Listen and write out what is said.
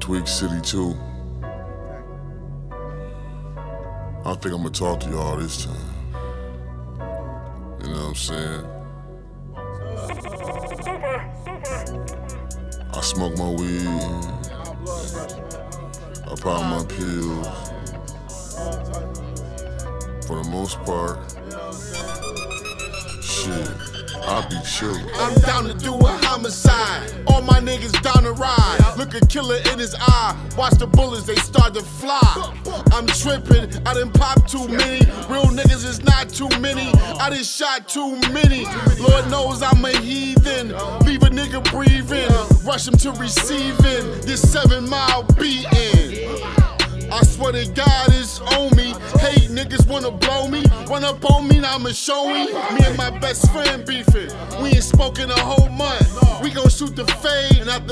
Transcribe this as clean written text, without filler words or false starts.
Twig City too. I think I'm gonna talk to y'all this time. You know what I'm saying? I smoke my weed, I pop my pills. For the most part, shit, I be chillin'. I'm down to do a homicide. All my niggas down to ride. Look a killer in his eye. Watch the bullets, they start to fly. I'm trippin', I done pop too many. Real niggas is not too many. I done shot too many. Lord knows I'm a heathen. Leave a nigga breathing. Rush him to receiving this 7-mile beating. I swear to God it's on me. Hate niggas wanna blow me. Run up on me, now I'ma show me. Me and my best friend beefing. We ain't spoken a whole month. We gon' shoot the fade, and after